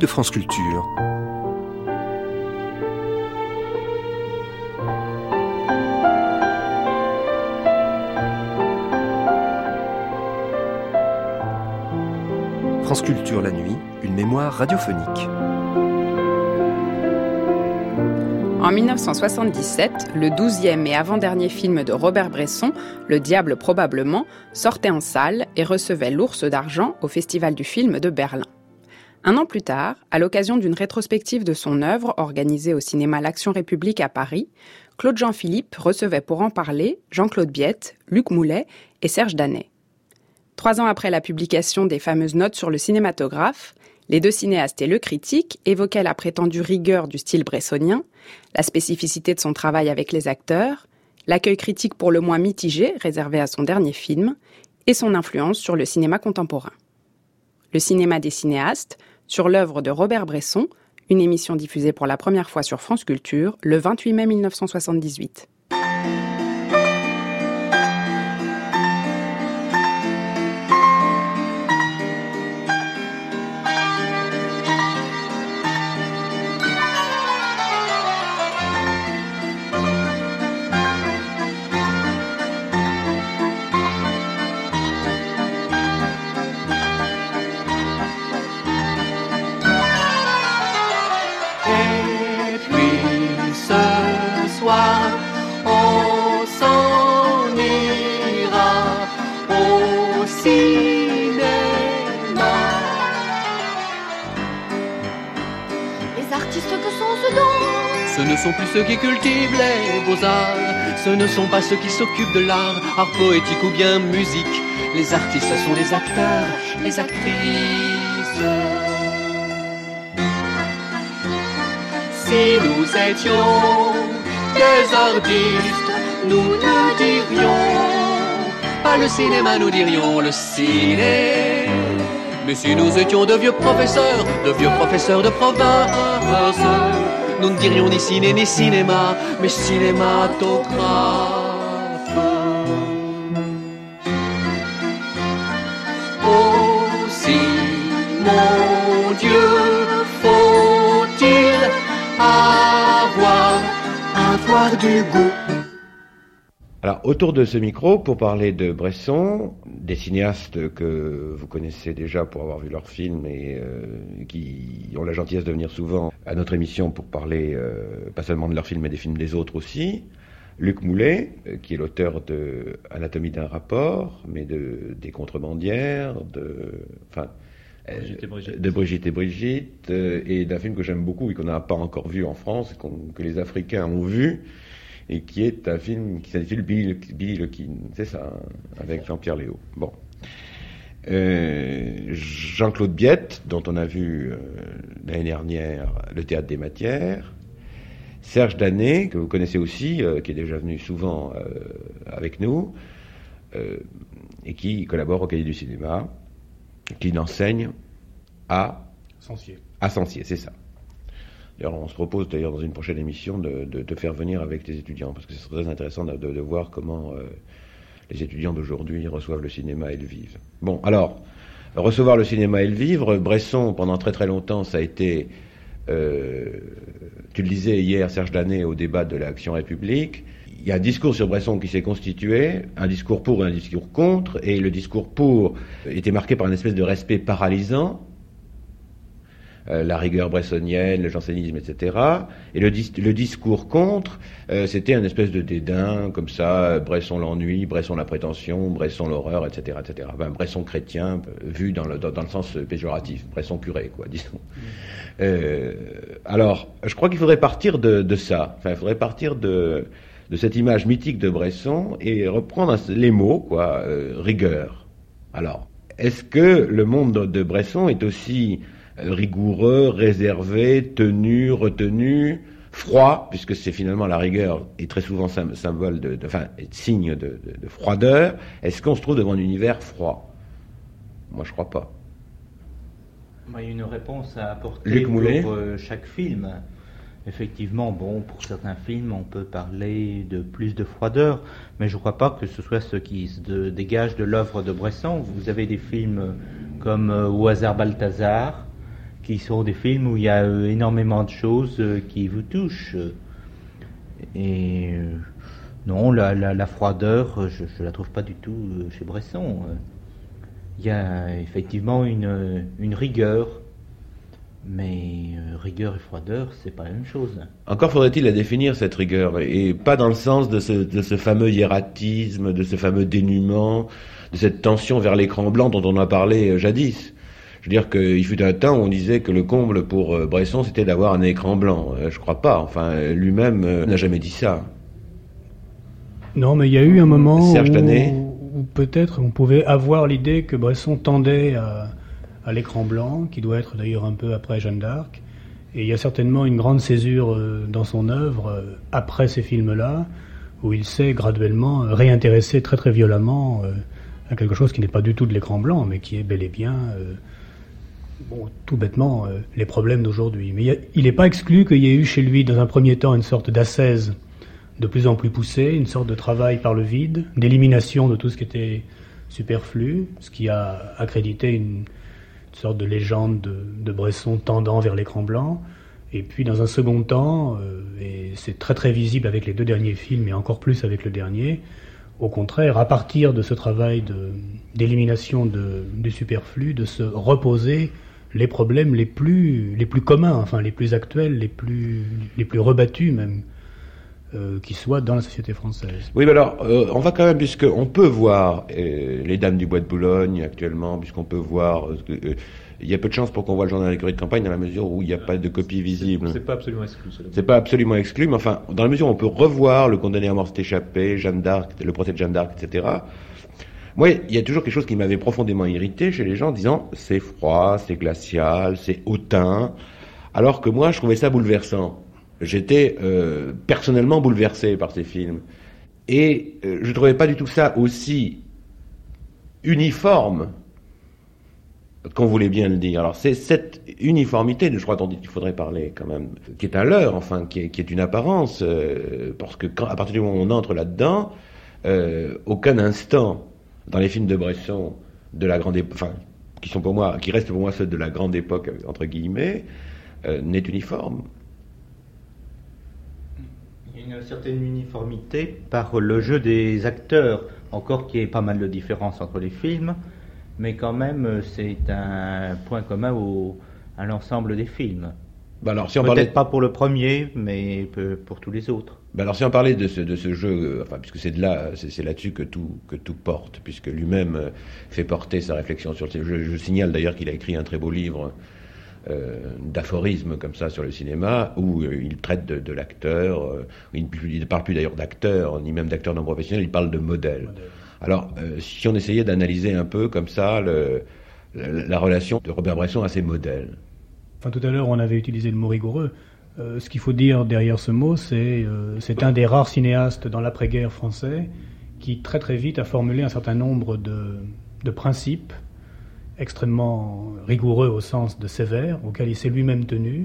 de France Culture. France Culture la nuit, une mémoire radiophonique. En 1977, le 12e et avant-dernier film de Robert Bresson, Le Diable probablement, sortait en salle et recevait l'Ours d'Argent au Festival du film de Berlin. Un an plus tard, à l'occasion d'une rétrospective de son œuvre organisée au cinéma L'Action République à Paris, Claude Jean-Philippe recevait pour en parler Jean-Claude Biette, Luc Moulet et Serge Danet. 3 ans après la publication des fameuses notes sur le cinématographe, les deux cinéastes et le critique évoquaient la prétendue rigueur du style bressonien, la spécificité de son travail avec les acteurs, l'accueil critique pour le moins mitigé réservé à son dernier film, et son influence sur le cinéma contemporain. Le cinéma des cinéastes, sur l'œuvre de Robert Bresson, une émission diffusée pour la première fois sur France Culture le 28 mai 1978. Ce ne sont plus ceux qui cultivent les beaux-arts, ce ne sont pas ceux qui s'occupent de l'art, art poétique ou bien musique. Les artistes sont les acteurs, les actrices. Si nous étions des artistes, nous ne dirions pas le cinéma, nous dirions le ciné. Mais si nous étions de vieux professeurs de province, nous ne dirions ni ciné ni cinéma, mais cinématographe. Aussi, mon Dieu, faut-il avoir du goût. Alors, autour de ce micro, pour parler de Bresson, des cinéastes que vous connaissez déjà pour avoir vu leurs films et qui ont la gentillesse de venir souvent à notre émission pour parler pas seulement de leurs films mais des films des autres aussi. Luc Moulet, qui est l'auteur de Anatomie d'un rapport, mais des Contrebandières, de Brigitte et Brigitte, et d'un film que j'aime beaucoup et qu'on n'a pas encore vu en France, que les Africains ont vu, et qui est un film qui s'intitule Billy le Kid, c'est ça, avec Jean-Pierre Léaud. Bon. Jean-Claude Biette, dont on a vu l'année dernière Le Théâtre des Matières. Serge Danet, que vous connaissez aussi, qui est déjà venu souvent avec nous, et qui collabore au Cahier du cinéma, qui enseigne à Sancier, c'est ça. D'ailleurs, on se propose d'ailleurs dans une prochaine émission de faire venir avec les étudiants, parce que c'est très intéressant de voir comment les étudiants d'aujourd'hui reçoivent le cinéma et le vivent. Bon, alors, recevoir le cinéma et le vivre, Bresson, pendant très très longtemps, ça a été, tu le disais hier, Serge Danet, au débat de l'Action République, il y a un discours sur Bresson qui s'est constitué, un discours pour et un discours contre, et le discours pour était marqué par une espèce de respect paralysant, la rigueur bressonienne, le jansénisme, etc. Et le discours contre, c'était une espèce de dédain, comme ça, Bresson l'ennui, Bresson la prétention, Bresson l'horreur, etc., etc. Enfin, Bresson chrétien, vu dans le sens péjoratif, Bresson curé, quoi, disons. Alors, je crois qu'il faudrait partir de ça. Enfin, il faudrait partir de cette image mythique de Bresson et reprendre les mots, quoi, rigueur. Alors, est-ce que le monde de Bresson est aussi rigoureux, réservé, tenu, retenu, froid, puisque c'est finalement la rigueur est très souvent symbole signe de froideur. Est-ce qu'on se trouve devant un univers froid ? Moi, je crois pas. Il y a une réponse à apporter Luc Moulet. Pour chaque film. Effectivement, pour certains films, on peut parler de plus de froideur, mais je ne crois pas que ce soit ce qui se dégage de l'œuvre de Bresson. Vous avez des films comme Au hasard Balthazar, qui sont des films où il y a énormément de choses qui vous touchent. Et non, la froideur, je la trouve pas du tout chez Bresson. Il y a effectivement une rigueur, mais rigueur et froideur, c'est pas la même chose. Encore faudrait-il la définir, cette rigueur, et pas dans le sens de ce fameux hiératisme, de ce fameux dénuement, de cette tension vers l'écran blanc dont on a parlé jadis. Je veux dire qu'il fut un temps où on disait que le comble pour Bresson, c'était d'avoir un écran blanc. Je crois pas, enfin, lui-même n'a jamais dit ça. Non, mais il y a eu un moment Serge Danet, où peut-être on pouvait avoir l'idée que Bresson tendait à l'écran blanc, qui doit être d'ailleurs un peu après Jeanne d'Arc. Et il y a certainement une grande césure dans son œuvre, après ces films-là, où il s'est graduellement réintéressé très très violemment à quelque chose qui n'est pas du tout de l'écran blanc, mais qui est bel et bien, tout bêtement, les problèmes d'aujourd'hui. Mais il n'est pas exclu qu'il y ait eu chez lui, dans un premier temps, une sorte d'ascèse de plus en plus poussée, une sorte de travail par le vide, d'élimination de tout ce qui était superflu, ce qui a accrédité une sorte de légende de Bresson tendant vers l'écran blanc. Et puis dans un second temps, et c'est très très visible avec les deux derniers films, et encore plus avec le dernier, au contraire, à partir de ce travail d'élimination du superflu, de se reposer les problèmes les plus communs, enfin les plus actuels, les plus rebattus même, qui soient dans la société française. Oui, mais alors, on va quand même, puisqu'on peut voir les Dames du Bois de Boulogne actuellement, puisqu'on peut voir... il y a peu de chances pour qu'on voit le journal de l'écurie de campagne dans la mesure où il n'y a pas de copie visible. C'est pas absolument exclu. C'est pas absolument exclu, mais enfin, dans la mesure où on peut revoir Le Condamné à mort s'est échappé, Jeanne d'Arc, le procès de Jeanne d'Arc, etc. Moi, il y a toujours quelque chose qui m'avait profondément irrité chez les gens, disant c'est froid, c'est glacial, c'est hautain, alors que moi, je trouvais ça bouleversant. J'étais personnellement bouleversé par ces films. Et je ne trouvais pas du tout ça aussi uniforme qu'on voulait bien le dire. Alors c'est cette uniformité, je crois, dont il faudrait parler quand même, qui est un leurre, enfin, qui est une apparence, parce que à partir du moment où on entre là-dedans, aucun instant dans les films de Bresson de la grande époque, enfin, qui restent pour moi ceux de la grande époque entre guillemets, n'est uniforme. Il y a une certaine uniformité par le jeu des acteurs, encore qu'il y ait pas mal de différences entre les films, mais quand même c'est un point commun à l'ensemble des films. Bah alors, si on Peut-être parlait... pas pour le premier, mais pour tous les autres. Bah alors si on parlait de ce jeu, enfin puisque c'est là-dessus que tout porte, puisque lui-même fait porter sa réflexion sur le jeu. Je signale d'ailleurs qu'il a écrit un très beau livre d'aphorismes comme ça sur le cinéma, où il traite de l'acteur, il ne parle plus d'ailleurs d'acteur, ni même d'acteur non professionnel, il parle de modèle. Alors, si on essayait d'analyser un peu comme ça la relation de Robert Bresson à ses modèles. Enfin, tout à l'heure, on avait utilisé le mot rigoureux. Ce qu'il faut dire derrière ce mot, c'est un des rares cinéastes dans l'après-guerre français qui très très vite a formulé un certain nombre de principes extrêmement rigoureux au sens de sévère, auquel il s'est lui-même tenu.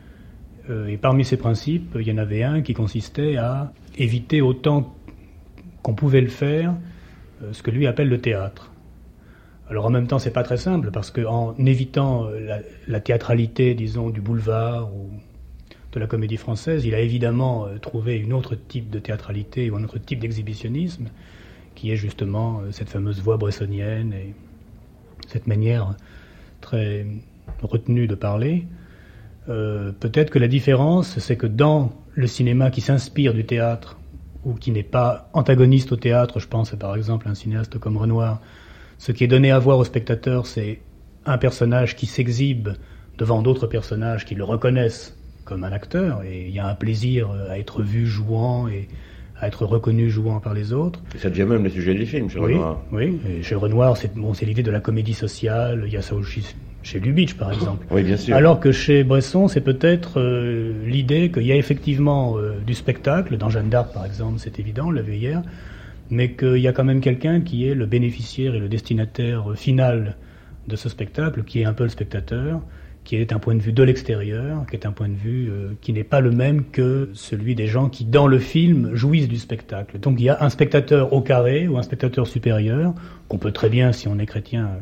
Et parmi ces principes, il y en avait un qui consistait à éviter autant qu'on pouvait le faire ce que lui appelle le théâtre. Alors en même temps, c'est pas très simple, parce qu'en évitant la théâtralité, disons, du boulevard ou de la comédie française, il a évidemment trouvé un autre type de théâtralité ou un autre type d'exhibitionnisme, qui est justement cette fameuse voix bressonienne et cette manière très retenue de parler. Peut-être que la différence, c'est que dans le cinéma qui s'inspire du théâtre, ou qui n'est pas antagoniste au théâtre, je pense par exemple à un cinéaste comme Renoir, ce qui est donné à voir au spectateur, c'est un personnage qui s'exhibe devant d'autres personnages qui le reconnaissent comme un acteur, et il y a un plaisir à être vu jouant et à être reconnu jouant par les autres. Et ça devient même le sujet du film chez Renoir. Oui, et chez Renoir, c'est l'idée de la comédie sociale, il y a ça aussi chez Lubitsch par exemple. Oui, bien sûr. Alors que chez Bresson, c'est peut-être l'idée qu'il y a effectivement du spectacle, dans Jeanne d'Arc par exemple, c'est évident, on l'a vu hier, mais qu'il y a quand même quelqu'un qui est le bénéficiaire et le destinataire final de ce spectacle, qui est un peu le spectateur, qui est un point de vue de l'extérieur, qui est un point de vue qui n'est pas le même que celui des gens qui, dans le film, jouissent du spectacle. Donc il y a un spectateur au carré ou un spectateur supérieur, qu'on peut très bien, si on est chrétien,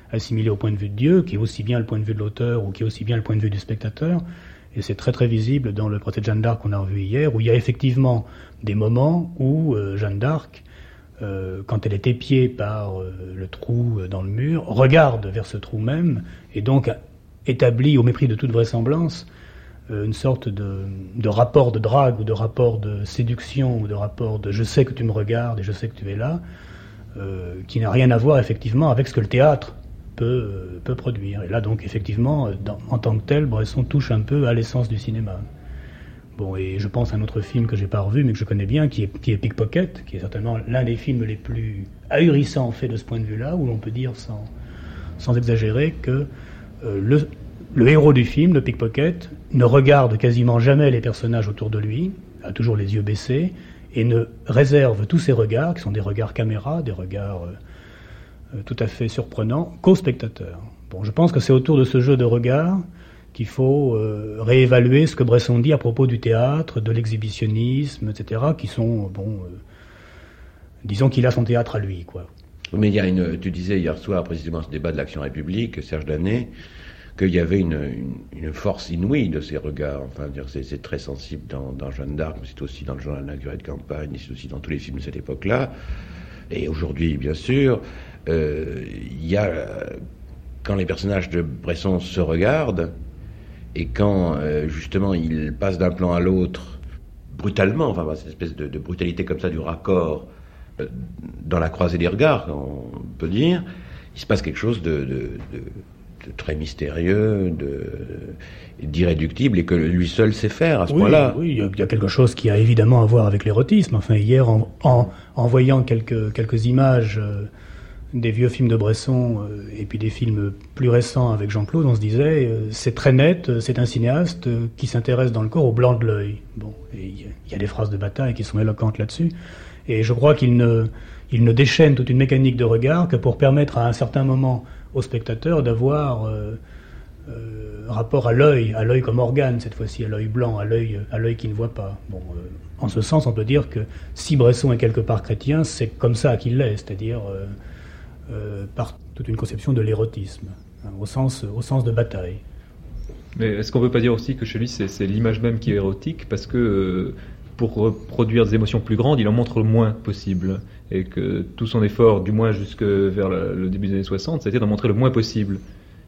assimilé au point de vue de Dieu, qui est aussi bien le point de vue de l'auteur ou qui est aussi bien le point de vue du spectateur. Et c'est très très visible dans le procès de Jeanne d'Arc qu'on a revu hier, où il y a effectivement des moments où Jeanne d'Arc, quand elle est épiée par le trou dans le mur, regarde vers ce trou même, et donc établit au mépris de toute vraisemblance une sorte de rapport de drague, ou de rapport de séduction, ou de rapport de « je sais que tu me regardes et je sais que tu es là », qui n'a rien à voir effectivement avec ce que le théâtre peut produire. Et là donc effectivement, en tant que tel, Bresson touche un peu à l'essence du cinéma. Bon, et je pense à un autre film que j'ai pas revu mais que je connais bien, qui est Pickpocket, qui est certainement l'un des films les plus ahurissants en fait de ce point de vue-là, où l'on peut dire sans exagérer que le héros du film, le pickpocket, ne regarde quasiment jamais les personnages autour de lui, a toujours les yeux baissés, et ne réserve tous ses regards, qui sont des regards caméra, des regards tout à fait surprenants, qu'aux spectateurs. Bon, je pense que c'est autour de ce jeu de regards qu'il faut réévaluer ce que Bresson dit à propos du théâtre, de l'exhibitionnisme, etc., qui sont, disons qu'il a son théâtre à lui, quoi. Mais il y a tu disais hier soir, précisément, ce débat de l'Action République, Serge Danet, qu'il y avait une force inouïe de ces regards. Enfin, c'est très sensible dans Jeanne d'Arc, mais c'est aussi dans le journal d'un curé de campagne, et c'est aussi dans tous les films de cette époque-là. Et aujourd'hui, bien sûr, il y a, quand les personnages de Bresson se regardent, et quand, justement, ils passent d'un plan à l'autre, brutalement, enfin, cette espèce de brutalité comme ça, du raccord, dans la croisée des regards, on peut dire, il se passe quelque chose de très mystérieux, d'irréductible, et que lui seul sait faire à ce point-là. Oui, il y a quelque chose qui a évidemment à voir avec l'érotisme. Enfin, hier, en voyant quelques images des vieux films de Bresson et puis des films plus récents avec Jean-Claude, on se disait, c'est très net, c'est un cinéaste qui s'intéresse dans le corps au blanc de l'œil. Bon, et il y a des phrases de bataille qui sont éloquentes là-dessus. Et je crois qu'il ne déchaîne toute une mécanique de regard que pour permettre à un certain moment au spectateur d'avoir rapport à l'œil comme organe cette fois-ci, à l'œil blanc, à l'œil qui ne voit pas. Bon, en ce sens, on peut dire que si Bresson est quelque part chrétien, c'est comme ça qu'il l'est, c'est-à-dire par toute une conception de l'érotisme, hein, au sens de bataille. Mais est-ce qu'on ne peut pas dire aussi que chez lui c'est l'image même qui est érotique, parce que pour produire des émotions plus grandes, il en montre le moins possible, et que tout son effort, du moins jusque vers le début des années 60, c'était d'en montrer le moins possible.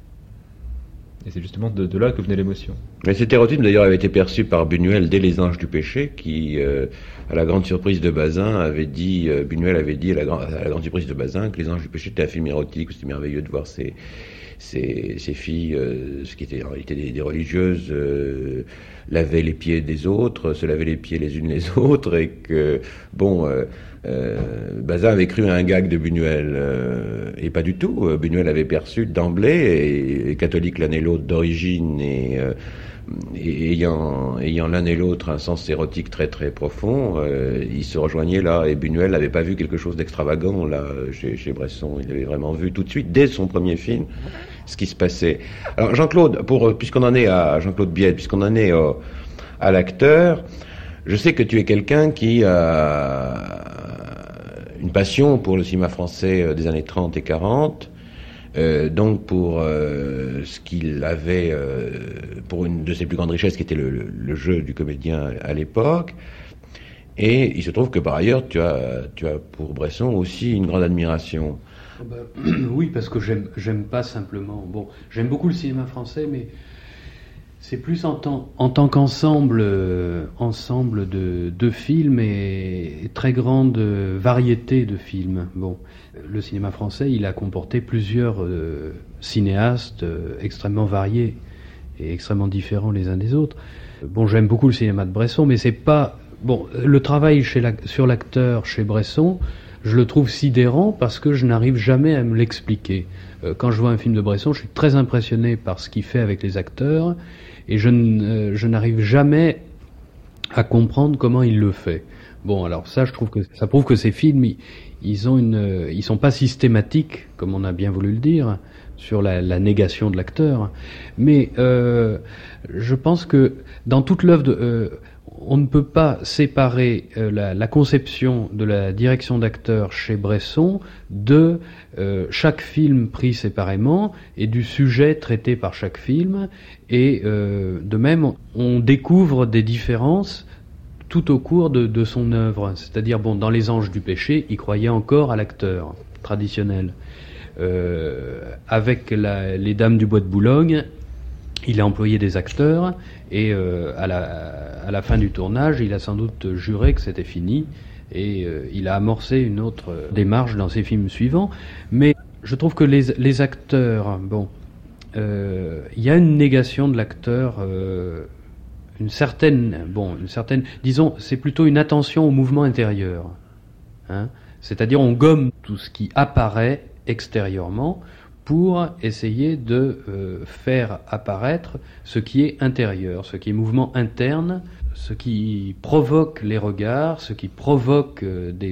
Et c'est justement de là que venait l'émotion. Mais cet érotisme d'ailleurs avait été perçu par Buñuel dès Les Anges du Péché, qui, à la grande surprise de Bazin, Buñuel avait dit à la grande surprise de Bazin que Les Anges du Péché était un film érotique, c'était merveilleux de voir ces filles, ce qui était en réalité des religieuses, lavaient les pieds des autres, se lavaient les pieds les unes les autres, et que, Bazin avait cru à un gag de Buñuel, et pas du tout. Buñuel avait perçu d'emblée, et catholique l'un et l'autre d'origine, et ayant l'un et l'autre un sens érotique très très profond, ils se rejoignaient là, et Buñuel n'avait pas vu quelque chose d'extravagant là chez Bresson. Il avait vraiment vu tout de suite, dès son premier film, ce qui se passait. Alors Jean-Claude, puisqu'on en est à Jean-Claude Biette, puisqu'on en est à l'acteur, je sais que tu es quelqu'un qui a une passion pour le cinéma français des années 30 et 40, donc pour ce qu'il avait, pour une de ses plus grandes richesses qui était le jeu du comédien à l'époque. Et il se trouve que par ailleurs tu as pour Bresson aussi une grande admiration. Oui, parce que j'aime pas simplement. Bon, j'aime beaucoup le cinéma français, mais c'est plus en tant qu'ensemble de films et très grande variété de films. Bon, le cinéma français, il a comporté plusieurs cinéastes extrêmement variés et extrêmement différents les uns des autres. Bon, j'aime beaucoup le cinéma de Bresson, mais c'est pas... Bon, le travail sur l'acteur chez Bresson, je le trouve sidérant parce que je n'arrive jamais à me l'expliquer. Quand je vois un film de Bresson, je suis très impressionné par ce qu'il fait avec les acteurs, et je n'arrive jamais à comprendre comment il le fait. Bon, alors ça, je trouve que ça prouve que ces films, ils sont pas systématiques, comme on a bien voulu le dire, sur la négation de l'acteur. Mais je pense que dans toute l'œuvre on ne peut pas séparer la conception de la direction d'acteur chez Bresson de chaque film pris séparément et du sujet traité par chaque film. Et de même, on découvre des différences tout au cours de son œuvre. C'est-à-dire, bon, dans Les Anges du péché, il croyait encore à l'acteur traditionnel. Avec les Dames du Bois de Boulogne, il a employé des acteurs et à la fin du tournage, il a sans doute juré que c'était fini et il a amorcé une autre démarche dans ses films suivants. Mais je trouve que les acteurs, bon, il y a une négation de l'acteur, une certaine, disons, c'est plutôt une attention au mouvement intérieur. Hein, c'est-à-dire on gomme tout ce qui apparaît extérieurement pour essayer de faire apparaître ce qui est intérieur, ce qui est mouvement interne, ce qui provoque les regards, ce qui provoque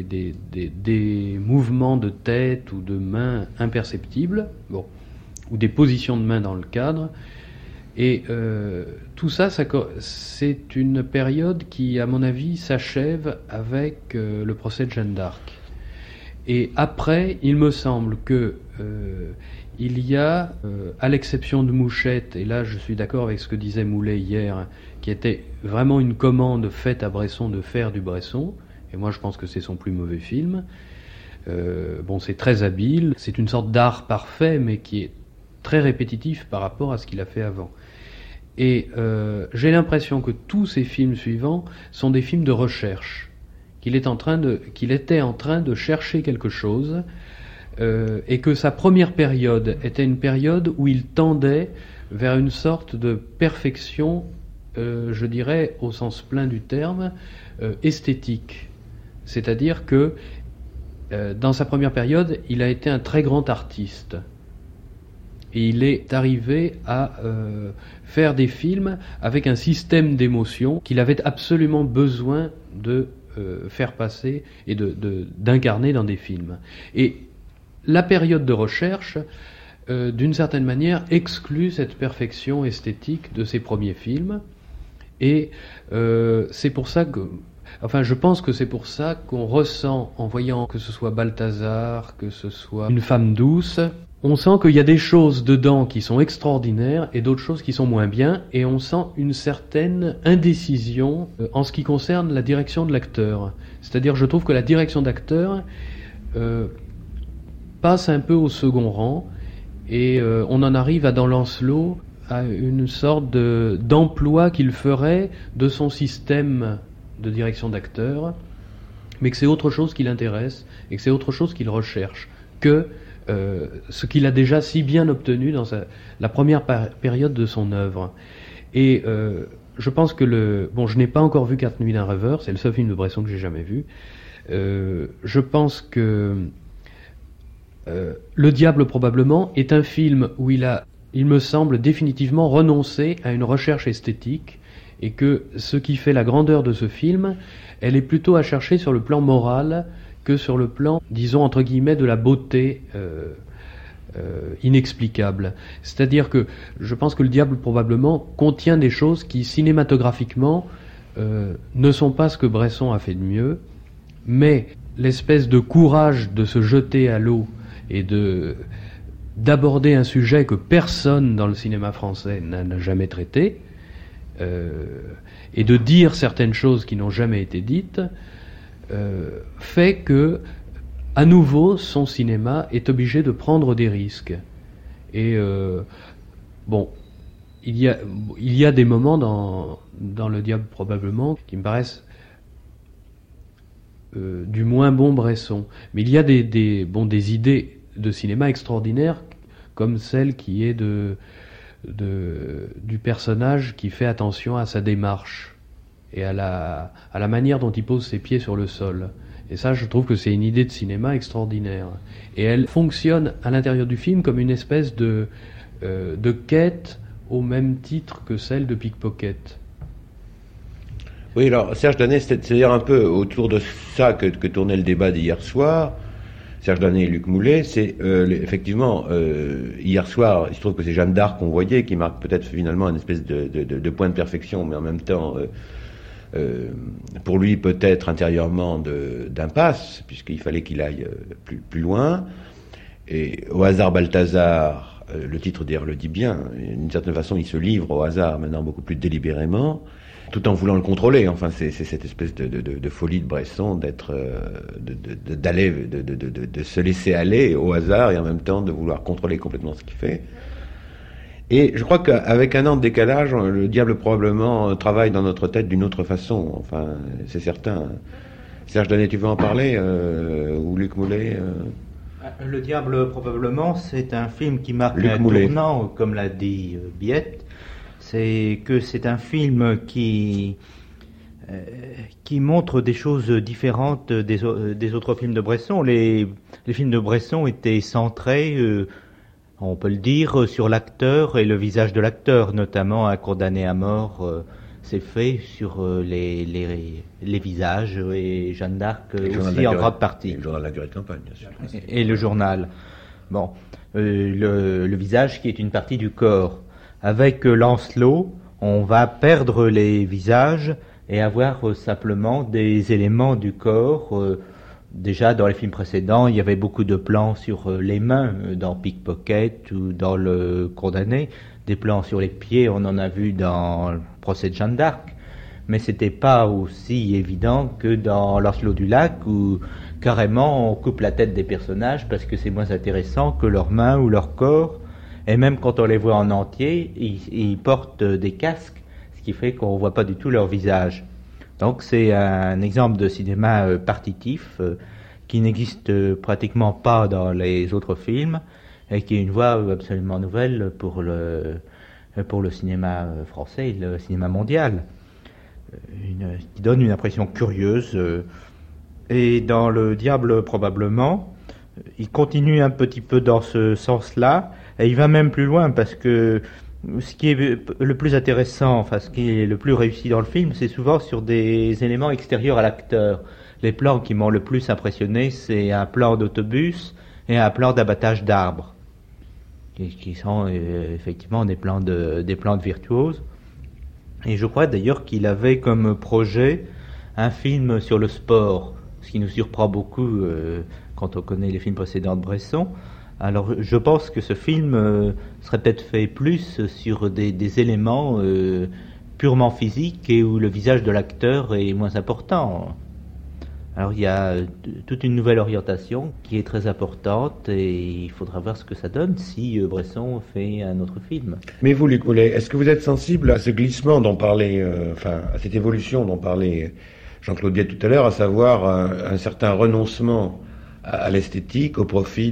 des mouvements de tête ou de main imperceptibles, bon, ou des positions de main dans le cadre. Et tout ça, c'est une période qui, à mon avis, s'achève avec le procès de Jeanne d'Arc. Et après, il me semble que il y a, à l'exception de Mouchette, et là je suis d'accord avec ce que disait Moulet hier, qui était vraiment une commande faite à Bresson de faire du Bresson, et moi je pense que c'est son plus mauvais film. Bon, c'est très habile, c'est une sorte d'art parfait, mais qui est très répétitif par rapport à ce qu'il a fait avant. Et j'ai l'impression que tous ces films suivants sont des films de recherche, qu'il était en train de chercher quelque chose, et que sa première période était une période où il tendait vers une sorte de perfection, je dirais au sens plein du terme, esthétique. C'est-à-dire que dans sa première période, il a été un très grand artiste. Et il est arrivé à faire des films avec un système d'émotion qu'il avait absolument besoin de faire passer et d'incarner dans des films. Et la période de recherche, d'une certaine manière, exclut cette perfection esthétique de ses premiers films. Et c'est pour ça que... Enfin, je pense que c'est pour ça qu'on ressent, en voyant que ce soit Balthazar, que ce soit Une femme douce, on sent qu'il y a des choses dedans qui sont extraordinaires et d'autres choses qui sont moins bien, et on sent une certaine indécision en ce qui concerne la direction de l'acteur. C'est-à-dire, je trouve que la direction d'acteur passe un peu au second rang, et on en arrive à, dans Lancelot, à une sorte d'emploi qu'il ferait de son système de direction d'acteur, mais que c'est autre chose qui l'intéresse, et que c'est autre chose qu'il recherche, que ce qu'il a déjà si bien obtenu dans la première période de son œuvre. Et je pense que je n'ai pas encore vu 4 nuits d'un rêveur, c'est le seul film de Bresson que j'ai jamais vu. Je pense que Le Diable probablement est un film où il me semble définitivement renoncé à une recherche esthétique, et que ce qui fait la grandeur de ce film, elle est plutôt à chercher sur le plan moral que sur le plan, disons entre guillemets, de la beauté inexplicable. C'est-à-dire que je pense que Le Diable probablement contient des choses qui cinématographiquement ne sont pas ce que Bresson a fait de mieux, mais l'espèce de courage de se jeter à l'eau et d'aborder un sujet que personne dans le cinéma français n'a jamais traité, et de dire certaines choses qui n'ont jamais été dites, fait que, à nouveau, son cinéma est obligé de prendre des risques. Et il y a des moments dans Le Diable probablement qui me paraissent du moins bon Bresson, mais il y a des idées de cinéma extraordinaires, comme celle qui est du personnage qui fait attention à sa démarche et à la manière dont il pose ses pieds sur le sol. Et ça, je trouve que c'est une idée de cinéma extraordinaire. Et elle fonctionne à l'intérieur du film comme une espèce de quête au même titre que celle de Pickpocket. Oui, alors Serge Danet, c'est-à-dire un peu autour de ça que tournait le débat d'hier soir. Serge Danet et Luc Moulet, c'est effectivement, hier soir, il se trouve que c'est Jeanne d'Arc qu'on voyait, qui marque peut-être finalement une espèce de point de perfection, mais en même temps pour lui peut-être intérieurement d'impasse, puisqu'il fallait qu'il aille plus loin. Et au hasard Balthazar, le titre d'ailleurs le dit bien, d'une certaine façon il se livre au hasard maintenant beaucoup plus délibérément, tout en voulant le contrôler. Enfin, c'est cette espèce de folie de Bresson de se laisser aller au hasard et en même temps de vouloir contrôler complètement ce qu'il fait. Et je crois qu'avec un an de décalage, le diable probablement travaille dans notre tête d'une autre façon. Enfin, c'est certain. Serge Danet, tu veux en parler ou Luc Moulet Le diable probablement, c'est un film qui marque Luc un Moulet. tournant, comme l'a dit Biette. C'est un film qui montre des choses différentes des autres films de Bresson. Les films de Bresson étaient centrés, on peut le dire, sur l'acteur et le visage de l'acteur, notamment Un condamné à mort. C'est fait sur les visages, et Jeanne d'Arc aussi en grande partie. Et le journal de la durée de campagne, bien sûr. Et le journal. Bon, le visage qui est une partie du corps. Avec Lancelot, on va perdre les visages et avoir simplement des éléments du corps. Déjà, dans les films précédents, il y avait beaucoup de plans sur les mains, dans Pickpocket ou dans Le Condamné. Des plans sur les pieds, on en a vu dans le procès de Jeanne d'Arc. Mais c'était pas aussi évident que dans Lancelot du Lac, où carrément on coupe la tête des personnages parce que c'est moins intéressant que leurs mains ou leur corps. Et même quand on les voit en entier, ils portent des casques, ce qui fait qu'on ne voit pas du tout leur visage. Donc c'est un exemple de cinéma partitif qui n'existe pratiquement pas dans les autres films et qui est une voie absolument nouvelle pour le cinéma français et le cinéma mondial. Qui donne une impression curieuse. Et dans Le Diable probablement, il continue un petit peu dans ce sens-là. Et il va même plus loin parce que ce qui est le plus intéressant, enfin ce qui est le plus réussi dans le film, c'est souvent sur des éléments extérieurs à l'acteur. Les plans qui m'ont le plus impressionné, c'est un plan d'autobus et un plan d'abattage d'arbres, qui sont effectivement des plans de virtuoses. Et je crois d'ailleurs qu'il avait comme projet un film sur le sport, ce qui nous surprend beaucoup quand on connaît les films précédents de Bresson. Alors je pense que ce film serait peut-être fait plus sur des éléments purement physiques et où le visage de l'acteur est moins important. Alors il y a toute une nouvelle orientation qui est très importante et il faudra voir ce que ça donne si Bresson fait un autre film. Mais vous, Luc Moulet, est-ce que vous êtes sensible à ce glissement dont parlait, à cette évolution dont parlait Jean-Claude Biette tout à l'heure, à savoir un certain renoncement à l'esthétique au profit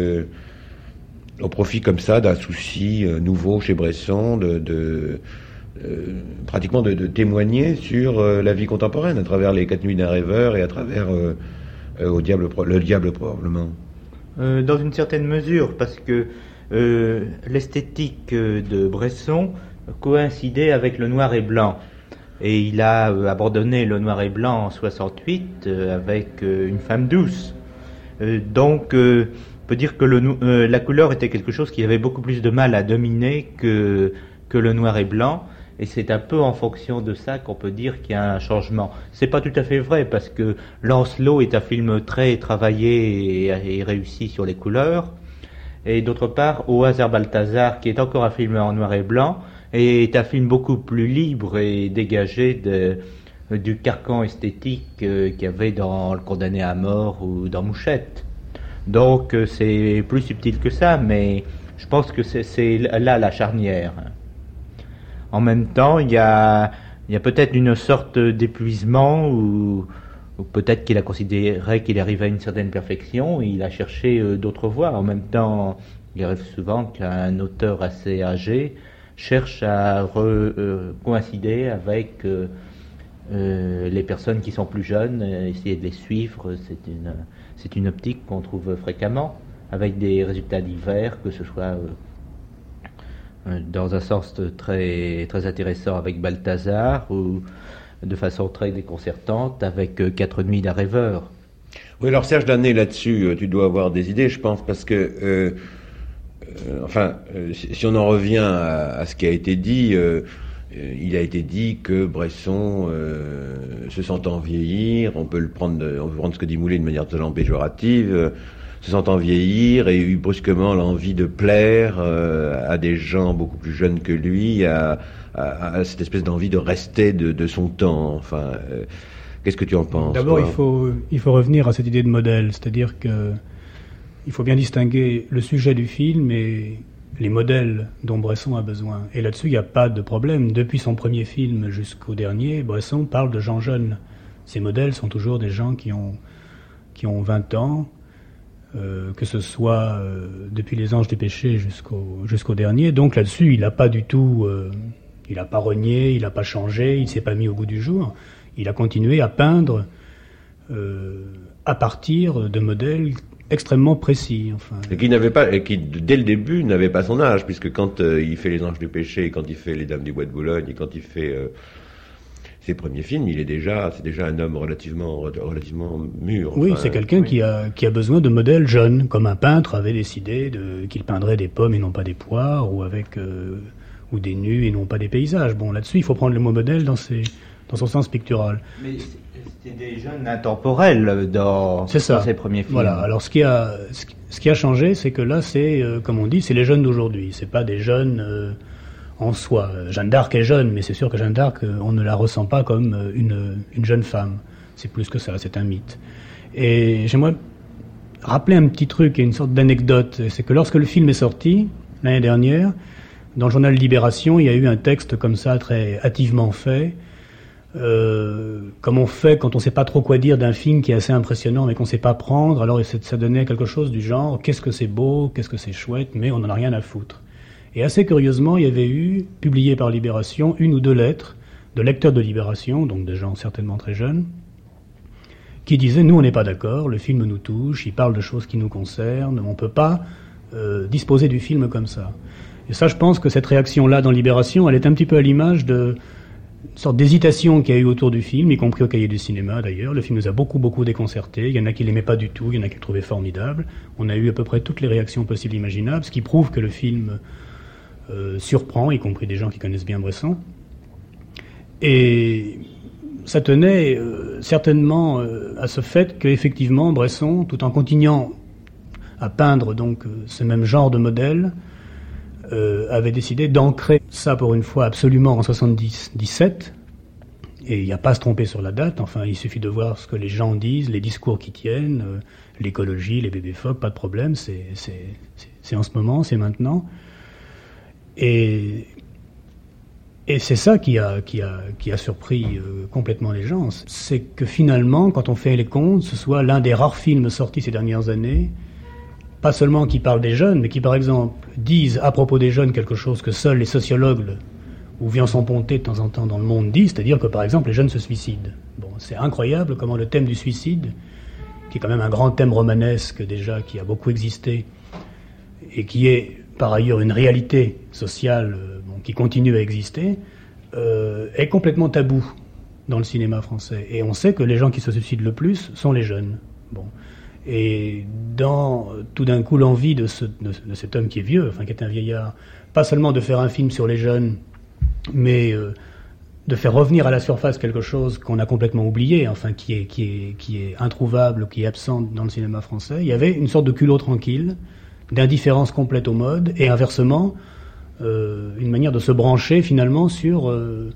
comme ça d'un souci nouveau chez Bresson pratiquement de témoigner sur la vie contemporaine à travers les 4 nuits d'un rêveur et à travers le diable probablement. Dans une certaine mesure, parce que l'esthétique de Bresson coïncidait avec le noir et blanc. Et il a abandonné le noir et blanc en 68 avec Une femme douce. Donc, on peut dire que la couleur était quelque chose qui avait beaucoup plus de mal à dominer que le noir et blanc. Et c'est un peu en fonction de ça qu'on peut dire qu'il y a un changement. C'est pas tout à fait vrai parce que Lancelot est un film très travaillé et réussi sur les couleurs. Et d'autre part, Au hasard Balthazar, qui est encore un film en noir et blanc, est un film beaucoup plus libre et dégagé du carcan esthétique qu'il y avait dans Le Condamné à mort ou dans Mouchette. Donc c'est plus subtil que ça, mais je pense que c'est là la charnière. En même temps, il y a peut-être une sorte d'épuisement ou peut-être qu'il a considéré qu'il arrivait à une certaine perfection et il a cherché d'autres voies. En même temps, il arrive souvent qu'un auteur assez âgé cherche à coïncider avec les personnes qui sont plus jeunes, essayer de les suivre. C'est une optique qu'on trouve fréquemment, avec des résultats divers, que ce soit dans un sens très, très intéressant avec Balthazar ou de façon très déconcertante avec 4 nuits d'un rêveur. Oui, alors Serge Danet, là-dessus, tu dois avoir des idées, je pense, parce que, si on en revient à ce qui a été dit, il a été dit que Bresson, se sentant vieillir, on peut prendre ce que dit Moulet de manière totalement péjorative, se sentant vieillir et eu brusquement l'envie de plaire à des gens beaucoup plus jeunes que lui, à cette espèce d'envie de rester de son temps. Enfin, qu'est-ce que tu en penses? D'abord, il faut revenir à cette idée de modèle, c'est-à-dire que il faut bien distinguer le sujet du film et les modèles dont Bresson a besoin. Et là-dessus, il n'y a pas de problème. Depuis son premier film jusqu'au dernier, Bresson parle de gens jeunes. Ses modèles sont toujours des gens qui ont 20 ans, que ce soit depuis Les Anges du Péché jusqu'au dernier. Donc là-dessus, il n'a pas du tout... il n'a pas renié, il n'a pas changé, il ne s'est pas mis au goût du jour. Il a continué à peindre à partir de modèles extrêmement précis. Enfin. Et qui, dès le début, n'avait pas son âge, puisque quand il fait Les Anges du Péché, quand il fait Les Dames du Bois de Boulogne, et quand il fait ses premiers films, c'est déjà un homme relativement mûr. Enfin, oui, c'est quelqu'un qui a besoin de modèles jeunes, comme un peintre avait décidé qu'il peindrait des pommes et non pas des poires, ou des nus et non pas des paysages. Bon, là-dessus, il faut prendre le mot modèle dans son sens pictural. Mais c'était des jeunes intemporels dans ses premiers films. Voilà. Alors, ce qui a changé, c'est que là, c'est, comme on dit, c'est les jeunes d'aujourd'hui. C'est pas des jeunes en soi. Jeanne d'Arc est jeune, mais c'est sûr que Jeanne d'Arc, on ne la ressent pas comme une jeune femme. C'est plus que ça, c'est un mythe. Et j'aimerais rappeler un petit truc et une sorte d'anecdote. C'est que lorsque le film est sorti, l'année dernière, dans le journal Libération, il y a eu un texte comme ça, très hâtivement fait, comme on fait quand on ne sait pas trop quoi dire d'un film qui est assez impressionnant mais qu'on ne sait pas prendre. Alors ça donnait quelque chose du genre « qu'est-ce que c'est beau, qu'est-ce que c'est chouette, mais on n'en a rien à foutre ». Et assez curieusement, il y avait eu, publié par Libération, 1 ou 2 lettres de lecteurs de Libération, donc de gens certainement très jeunes, qui disaient « nous on n'est pas d'accord, le film nous touche, il parle de choses qui nous concernent, on ne peut pas disposer du film comme ça ». Et ça, je pense que cette réaction-là dans Libération, elle est un petit peu à l'image d'une sorte d'hésitation qu'il y a eu autour du film, y compris au Cahier du cinéma d'ailleurs. Le film nous a beaucoup déconcertés. Il y en a qui l'aimaient pas du tout, il y en a qui le trouvaient formidable. On a eu à peu près toutes les réactions possibles et imaginables, ce qui prouve que le film surprend, y compris des gens qui connaissent bien Bresson. Et ça tenait certainement à ce fait qu'effectivement Bresson, tout en continuant à peindre donc ce même genre de modèle, avait décidé d'ancrer ça pour une fois absolument en 77, et il n'y a pas à se tromper sur la date. Enfin, il suffit de voir ce que les gens disent, les discours qui tiennent, l'écologie, les bébés phoques, pas de problème, c'est en ce moment, c'est maintenant. Et c'est ça qui a surpris complètement les gens, c'est que finalement, quand on fait les comptes, ce soit l'un des rares films sortis ces dernières années, pas seulement qui parlent des jeunes, mais qui, par exemple, disent à propos des jeunes quelque chose que seuls les sociologues ou Viançon-Ponté de temps en temps dans le monde disent, c'est-à-dire que, par exemple, les jeunes se suicident. Bon, c'est incroyable comment le thème du suicide, qui est quand même un grand thème romanesque déjà, qui a beaucoup existé, et qui est par ailleurs une réalité sociale qui continue à exister, est complètement tabou dans le cinéma français. Et on sait que les gens qui se suicident le plus sont les jeunes. Bon. Et dans tout d'un coup l'envie de cet homme qui est vieux, enfin qui est un vieillard, pas seulement de faire un film sur les jeunes, mais de faire revenir à la surface quelque chose qu'on a complètement oublié, enfin qui est introuvable, qui est absent dans le cinéma français. Il y avait une sorte de culot tranquille, d'indifférence complète aux modes, et inversement une manière de se brancher finalement sur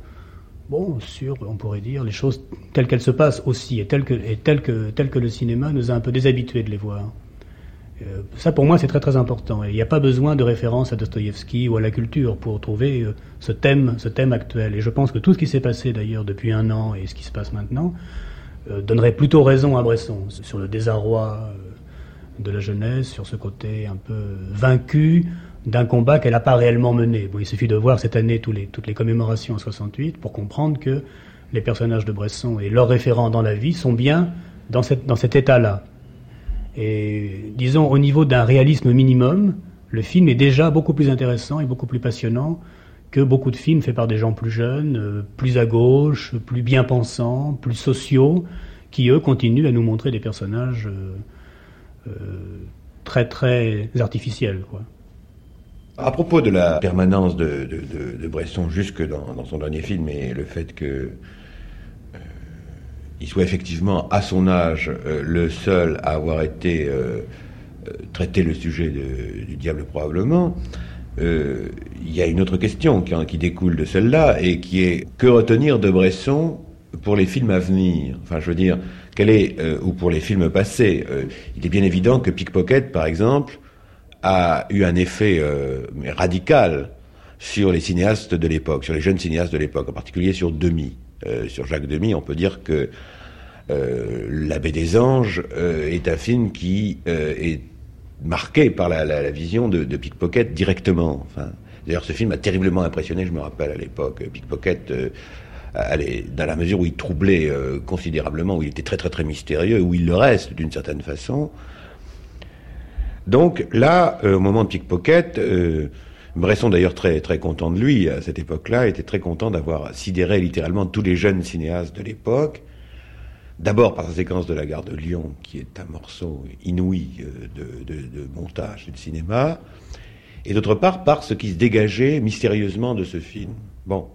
on pourrait dire, les choses telles qu'elles se passent aussi, et telles que le cinéma nous a un peu déshabitués de les voir. Ça, pour moi, c'est très important. Et il n'y a pas besoin de référence à Dostoïevski ou à la culture pour trouver ce thème actuel. Et je pense que tout ce qui s'est passé, d'ailleurs, depuis 1 an et ce qui se passe maintenant, donnerait plutôt raison à Bresson sur le désarroi de la jeunesse, sur ce côté un peu vaincu d'un combat qu'elle n'a pas réellement mené. Bon, il suffit de voir cette année toutes les commémorations en 68 pour comprendre que les personnages de Bresson et leurs référents dans la vie sont bien dans cet état-là. Et disons, au niveau d'un réalisme minimum, le film est déjà beaucoup plus intéressant et beaucoup plus passionnant que beaucoup de films faits par des gens plus jeunes, plus à gauche, plus bien pensants, plus sociaux, qui eux continuent à nous montrer des personnages très très artificiels, quoi. À propos de la permanence de Bresson jusque dans son dernier film et le fait que il soit effectivement à son âge le seul à avoir été traité le sujet du diable probablement, il y a une autre question qui découle de celle-là et qui est que retenir de Bresson pour les films à venir. Enfin, je veux dire, ou pour les films passés. Il est bien évident que Pickpocket, par exemple, a eu un effet radical sur les cinéastes de l'époque, sur les jeunes cinéastes de l'époque, en particulier sur Demy. Sur Jacques Demy, on peut dire que L'Abbé des Anges est un film qui est marqué par la vision de Pickpocket directement. Enfin, d'ailleurs, ce film a terriblement impressionné, je me rappelle à l'époque. Pickpocket, dans la mesure où il troublait considérablement, où il était très très très mystérieux, où il le reste d'une certaine façon. Donc là, au moment de Pickpocket, Bresson d'ailleurs très très content de lui à cette époque-là, était très content d'avoir sidéré littéralement tous les jeunes cinéastes de l'époque. D'abord par sa séquence de la gare de Lyon, qui est un morceau inouï de montage et de cinéma, et d'autre part par ce qui se dégageait mystérieusement de ce film. Bon.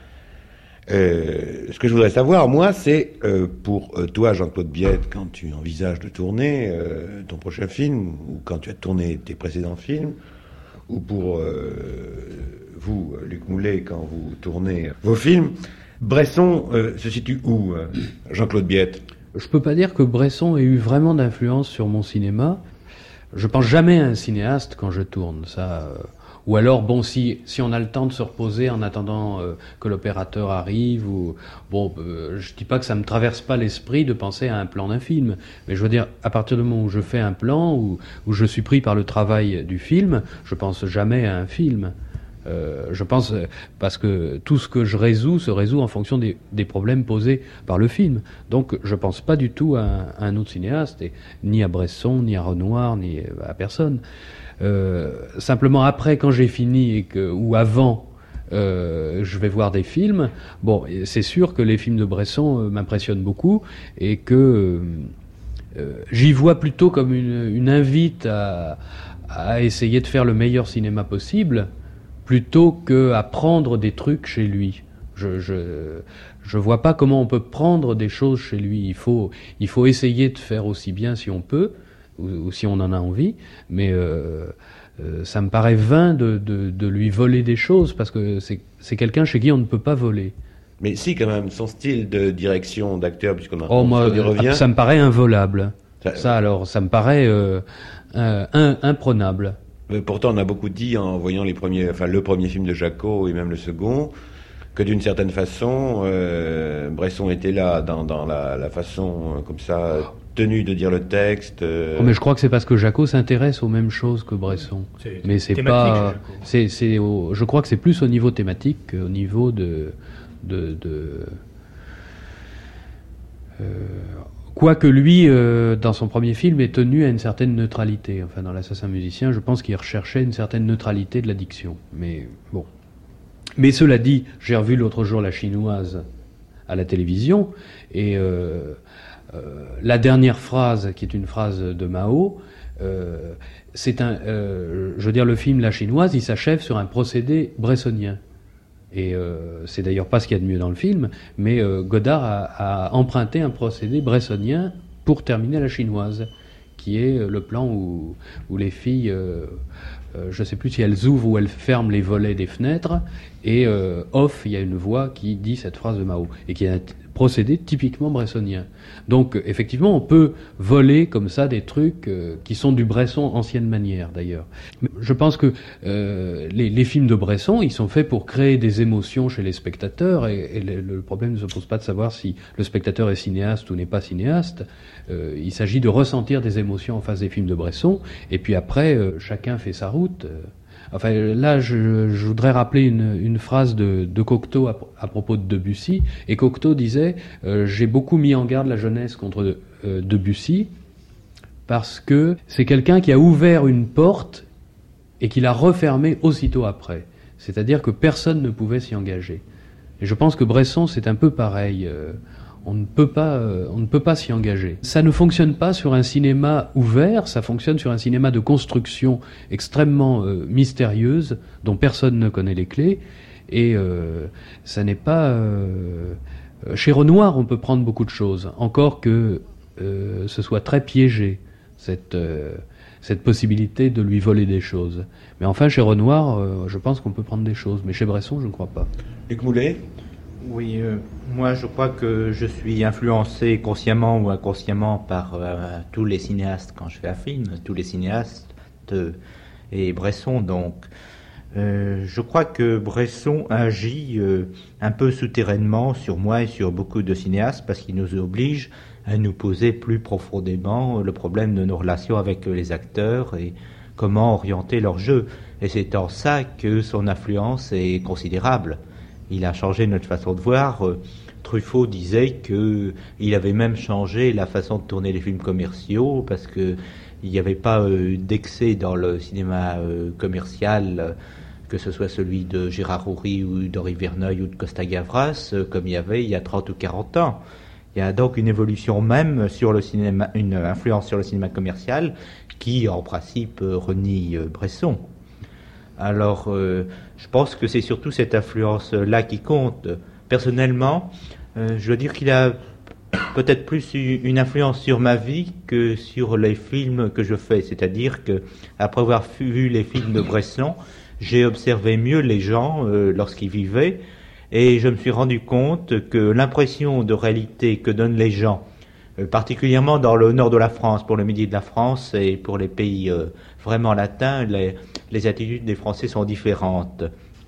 Ce que je voudrais savoir, moi, c'est pour toi, Jean-Claude Biette, quand tu envisages de tourner ton prochain film, ou quand tu as tourné tes précédents films, ou pour vous, Luc Moulet, quand vous tournez vos films, Bresson se situe où, Jean-Claude Biette? Je peux pas dire que Bresson ait eu vraiment d'influence sur mon cinéma. Je pense jamais à un cinéaste quand je tourne, ça... Ou alors, bon, si on a le temps de se reposer en attendant que l'opérateur arrive, ou je dis pas que ça me traverse pas l'esprit de penser à un plan d'un film, mais je veux dire, à partir du moment où je fais un plan, où je suis pris par le travail du film, je pense jamais à un film. Je pense parce que tout ce que je résous se résout en fonction des problèmes posés par le film. Donc, je pense pas du tout à un autre cinéaste, ni à Bresson, ni à Renoir, ni à personne. Simplement après, quand j'ai fini ou avant, je vais voir des films. Bon, c'est sûr que les films de Bresson m'impressionnent beaucoup et que j'y vois plutôt comme une invite à essayer de faire le meilleur cinéma possible, plutôt qu'à prendre des trucs chez lui. Je vois pas comment on peut prendre des choses chez lui. Il faut essayer de faire aussi bien si on peut, ou si on en a envie, mais ça me paraît vain de lui voler des choses, parce que c'est quelqu'un chez qui on ne peut pas voler. Mais si, quand même, son style de direction d'acteur, puisqu'on y revient... Ça me paraît involable. Ça me paraît imprenable. Mais pourtant, on a beaucoup dit, en voyant le premier film de Jacot, et même le second, que d'une certaine façon, Bresson était là dans la façon, comme ça... tenue de dire le texte. Mais je crois que c'est parce que Jacot s'intéresse aux mêmes choses que Bresson. Mais c'est pas. Je crois que c'est plus au niveau thématique qu'au niveau quoique lui, dans son premier film, est tenu à une certaine neutralité. Enfin, dans l'Assassin musicien, je pense qu'il recherchait une certaine neutralité de la diction. Mais bon. Mais cela dit, j'ai revu l'autre jour La Chinoise à la télévision et. La dernière phrase, qui est une phrase de Mao, le film La Chinoise, il s'achève sur un procédé bressonien. Et c'est d'ailleurs pas ce qu'il y a de mieux dans le film, mais Godard a emprunté un procédé bressonien pour terminer La Chinoise, qui est le plan où les filles, je sais plus si elles ouvrent ou elles ferment les volets des fenêtres, et off, il y a une voix qui dit cette phrase de Mao, et qui est un procédé typiquement bressonien. Donc, effectivement, on peut voler comme ça des trucs qui sont du Bresson ancienne manière, d'ailleurs. Je pense que les films de Bresson, ils sont faits pour créer des émotions chez les spectateurs, et le problème ne se pose pas de savoir si le spectateur est cinéaste ou n'est pas cinéaste. Il s'agit de ressentir des émotions en face des films de Bresson, et puis après, chacun fait sa route. Enfin, là, je voudrais rappeler une phrase de Cocteau à propos de Debussy. Et Cocteau disait j'ai beaucoup mis en garde la jeunesse contre Debussy, parce que c'est quelqu'un qui a ouvert une porte et qui l'a refermée aussitôt après. C'est-à-dire que personne ne pouvait s'y engager. Et je pense que Bresson, c'est un peu pareil. On ne peut pas s'y engager. Ça ne fonctionne pas sur un cinéma ouvert, ça fonctionne sur un cinéma de construction extrêmement mystérieuse, dont personne ne connaît les clés. Et ça n'est pas... Chez Renoir, on peut prendre beaucoup de choses, encore que ce soit très piégé, cette possibilité de lui voler des choses. Mais enfin, chez Renoir, je pense qu'on peut prendre des choses, mais chez Bresson, je ne crois pas. Luc Moulet ? Oui, moi je crois que je suis influencé consciemment ou inconsciemment par tous les cinéastes quand je fais un film, tous les cinéastes et Bresson donc. Je crois que Bresson agit un peu souterrainement sur moi et sur beaucoup de cinéastes parce qu'il nous oblige à nous poser plus profondément le problème de nos relations avec les acteurs et comment orienter leur jeu. Et c'est en ça que son influence est considérable. Il a changé notre façon de voir. Truffaut disait qu'il avait même changé la façon de tourner les films commerciaux parce qu'il n'y avait pas d'excès dans le cinéma commercial, que ce soit celui de Gérard Houry ou d'Henri Verneuil ou de Costa Gavras, comme il y avait il y a 30 ou 40 ans. Il y a donc une évolution même sur le cinéma, une influence sur le cinéma commercial qui, en principe, renie Bresson. Alors, je pense que c'est surtout cette influence-là qui compte. Personnellement, je dois dire qu'il a peut-être plus une influence sur ma vie que sur les films que je fais. C'est-à-dire que, après avoir vu les films de Bresson, j'ai observé mieux les gens lorsqu'ils vivaient, et je me suis rendu compte que l'impression de réalité que donnent les gens, particulièrement dans le nord de la France, pour le midi de la France et pour les pays vraiment latins, les attitudes des Français sont différentes.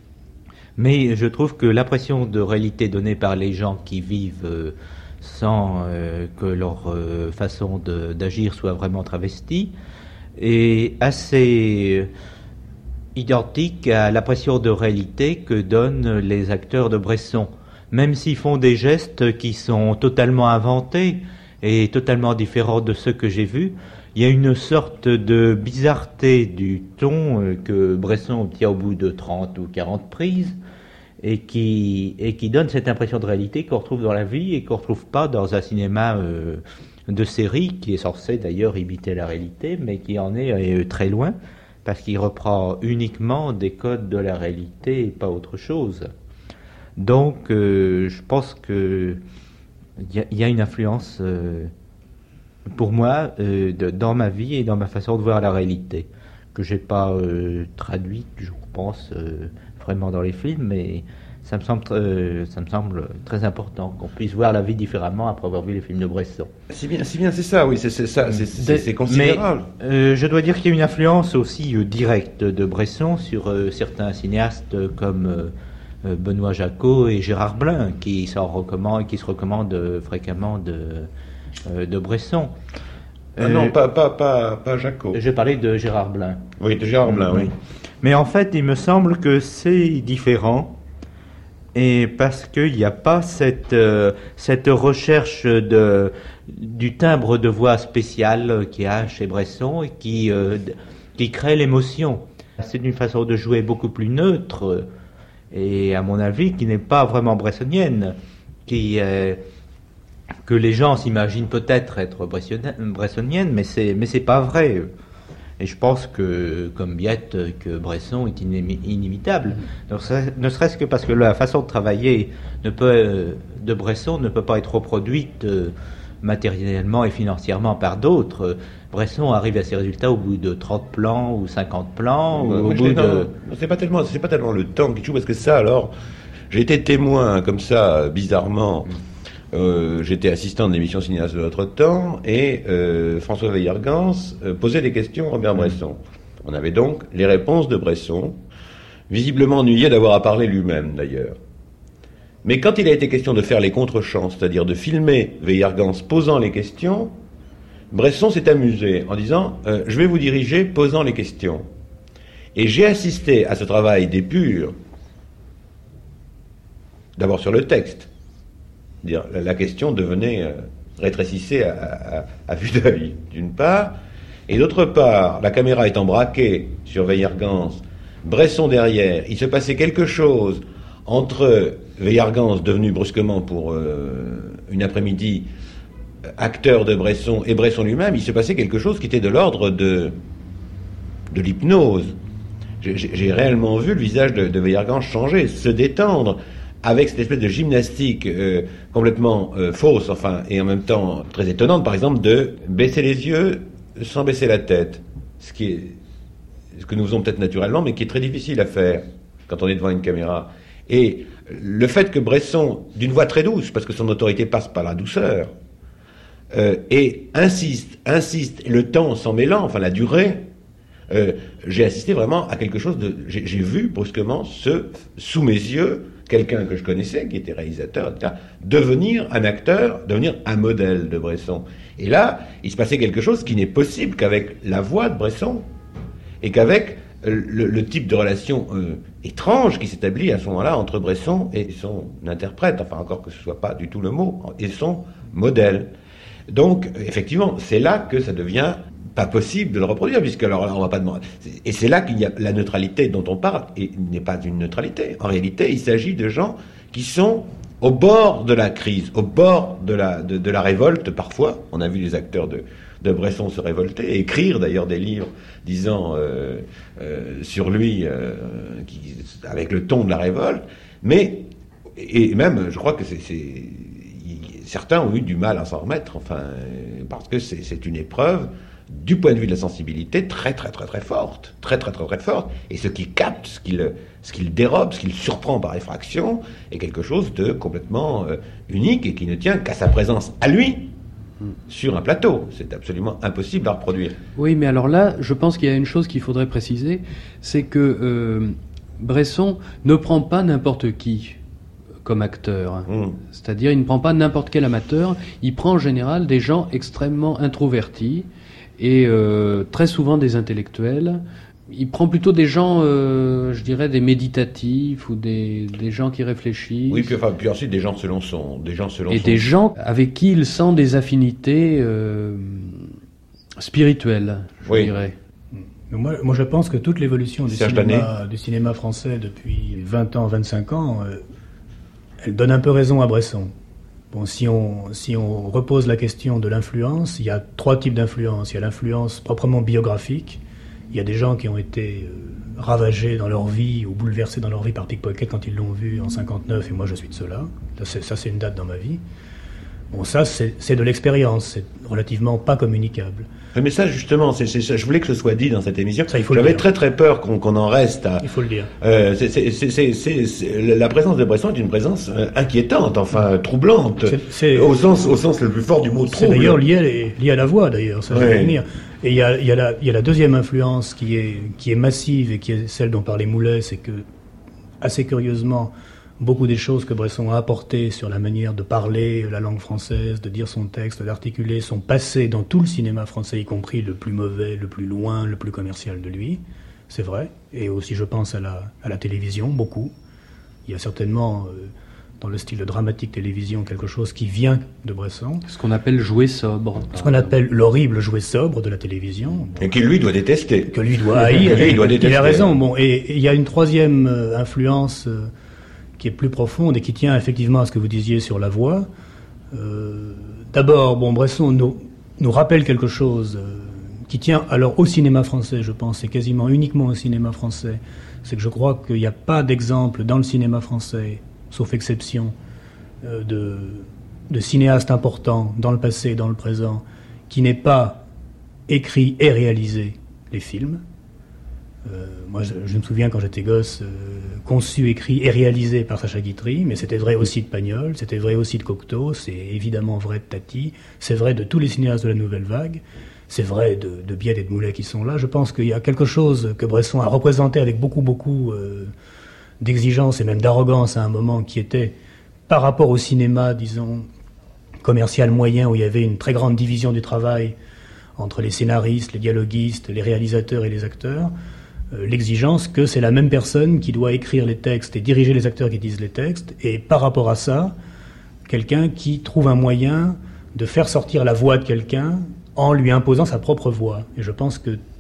Mais je trouve que l'impression de réalité donnée par les gens qui vivent sans que leur façon d'agir soit vraiment travestie est assez identique à l'impression de réalité que donnent les acteurs de Bresson. Même s'ils font des gestes qui sont totalement inventés et totalement différents de ceux que j'ai vus, il y a une sorte de bizarreté du ton que Bresson obtient au bout de 30 ou 40 prises et qui donne cette impression de réalité qu'on retrouve dans la vie et qu'on ne retrouve pas dans un cinéma de série qui est censé d'ailleurs imiter la réalité mais qui en est très loin parce qu'il reprend uniquement des codes de la réalité et pas autre chose. Donc je pense que il y a une influence pour moi dans ma vie et dans ma façon de voir la réalité que j'ai pas traduite, je pense, vraiment dans les films, mais ça me semble très important qu'on puisse voir la vie différemment après avoir vu les films de Bresson. C'est bien, c'est ça, oui, c'est considérable. Mais, je dois dire qu'il y a une influence aussi directe de Bresson sur certains cinéastes comme Benoît Jacot et Gérard Blin, qui se recommandent fréquemment de Bresson. Non, pas Jacot. Je parlais de Gérard Blin. Oui, de Gérard Blin, oui. Mais en fait, il me semble que c'est différent, et parce qu'il n'y a pas cette recherche du timbre de voix spécial qu'il y a chez Bresson et qui crée l'émotion. C'est une façon de jouer beaucoup plus neutre, et à mon avis, qui n'est pas vraiment bressonienne, que les gens s'imaginent peut-être être bressonienne, mais c'est pas vrai. Et je pense que, comme Biette, que Bresson est inimitable. Donc, ne serait-ce que parce que la façon de travailler de Bresson ne peut pas être reproduite matériellement et financièrement par d'autres. Bresson arrive à ses résultats au bout de 30 plans ou 50 plans. C'est pas tellement le temps qui joue, parce que ça, alors, j'ai été témoin comme ça, bizarrement. J'étais assistant de l'émission Cinéaste de notre temps et François Weiergans posait des questions à Robert Bresson. On avait donc les réponses de Bresson, visiblement ennuyé d'avoir à parler lui-même d'ailleurs. Mais quand il a été question de faire les contre-champs, c'est-à-dire de filmer Weiergans posant les questions, Bresson s'est amusé en disant je vais vous diriger posant les questions. Et j'ai assisté à ce travail d'épure, d'abord sur le texte. La question rétrécissait à vue d'œil, d'une part, et d'autre part, la caméra étant braquée sur Weiergans, Bresson derrière, il se passait quelque chose entre Weiergans, devenu brusquement pour une après-midi acteur de Bresson et Bresson lui-même, il se passait quelque chose qui était de l'ordre de l'hypnose. J'ai réellement vu le visage de Weiergange changer, se détendre, avec cette espèce de gymnastique complètement fausse, enfin, et en même temps très étonnante, par exemple, de baisser les yeux sans baisser la tête. Ce que nous faisons peut-être naturellement, mais qui est très difficile à faire quand on est devant une caméra. Et le fait que Bresson, d'une voix très douce, parce que son autorité passe par la douceur, et insiste, et le temps s'en mêlant, enfin la durée, j'ai assisté vraiment à quelque chose de... J'ai vu brusquement sous mes yeux, quelqu'un que je connaissais, qui était réalisateur, etc., devenir un acteur, devenir un modèle de Bresson. Et là, il se passait quelque chose qui n'est possible qu'avec la voix de Bresson, et qu'avec le type de relation étrange qui s'établit à ce moment-là entre Bresson et son interprète, enfin encore que ce ne soit pas du tout le mot, et son modèle. Donc, effectivement, c'est là que ça devient pas possible de le reproduire, puisque alors là, on va pas demander. Et c'est là qu'il y a la neutralité dont on parle, et n'est pas une neutralité. En réalité, il s'agit de gens qui sont au bord de la crise, au bord de la révolte, parfois. On a vu les acteurs de Bresson se révolter, et écrire d'ailleurs des livres disant sur lui, avec le ton de la révolte, mais, et même, je crois que certains ont eu du mal à s'en remettre, enfin, parce que c'est une épreuve, du point de vue de la sensibilité, très très très très forte, et ce qu'il capte, ce qu'il dérobe, ce qu'il surprend par effraction, est quelque chose de complètement unique, et qui ne tient qu'à sa présence à lui, sur un plateau. C'est absolument impossible à reproduire. Oui, mais alors là, je pense qu'il y a une chose qu'il faudrait préciser, c'est que Bresson ne prend pas n'importe qui comme acteur. C'est-à-dire, il ne prend pas n'importe quel amateur, il prend en général des gens extrêmement introvertis et très souvent des intellectuels. Il prend plutôt des gens, je dirais, des méditatifs ou des gens qui réfléchissent. Oui, puis ensuite des gens selon son... Des gens avec qui il sent des affinités spirituelles, je dirais. Moi, je pense que toute l'évolution du cinéma français depuis 20 ans, 25 ans, elle donne un peu raison à Bresson. Bon, si on repose la question de l'influence, il y a 3 types d'influence. Il y a l'influence proprement biographique. Il y a des gens qui ont été ravagés dans leur vie ou bouleversés dans leur vie par Pickpocket quand ils l'ont vu en 59, et moi je suis de ceux-là. Ça, c'est une date dans ma vie. Bon, ça, c'est de l'expérience, c'est relativement pas communicable. Mais ça, justement, je voulais que ce soit dit dans cette émission. Ça, J'avais très très peur qu'on en reste à... Il faut le dire. La présence de Bresson est une présence inquiétante, enfin troublante, au sens le plus fort du mot trouble. C'est d'ailleurs lié à la voix, d'ailleurs, ça je vais venir. Et il y a la deuxième influence qui est massive et qui est celle dont parlait Moulet, c'est que, assez curieusement, beaucoup des choses que Bresson a apportées sur la manière de parler la langue française, de dire son texte, d'articuler, sont passées dans tout le cinéma français, y compris le plus mauvais, le plus loin, le plus commercial de lui. C'est vrai. Et aussi, je pense à la télévision, beaucoup. Il y a certainement, dans le style de dramatique télévision, quelque chose qui vient de Bresson. Ce qu'on appelle jouer sobre. Ce qu'on appelle l'horrible jouer sobre de la télévision. Bon, et qu'il lui doit détester. Que lui doit haïr. Il a raison. Bon, et il y a une troisième influence qui est plus profonde et qui tient effectivement à ce que vous disiez sur la voix. D'abord, Bresson nous rappelle quelque chose qui tient alors au cinéma français, je pense, et quasiment uniquement au cinéma français. C'est que je crois qu'il n'y a pas d'exemple dans le cinéma français, sauf exception, de cinéastes importants dans le passé et dans le présent, qui n'aient pas écrit et réalisé les films. Moi, je me souviens quand j'étais gosse, conçu, écrit et réalisé par Sacha Guitry, mais c'était vrai aussi de Pagnol, c'était vrai aussi de Cocteau, c'est évidemment vrai de Tati, c'est vrai de tous les cinéastes de la Nouvelle Vague, c'est vrai de Biel et de Moulet qui sont là. Je pense qu'il y a quelque chose que Bresson a représenté avec beaucoup d'exigence et même d'arrogance à un moment, qui était, par rapport au cinéma, disons, commercial moyen, où il y avait une très grande division du travail entre les scénaristes, les dialoguistes, les réalisateurs et les acteurs, l'exigence que c'est la même personne qui doit écrire les textes et diriger les acteurs qui disent les textes, et par rapport à ça, quelqu'un qui trouve un moyen de faire sortir la voix de quelqu'un en lui imposant sa propre voix. Et je pense que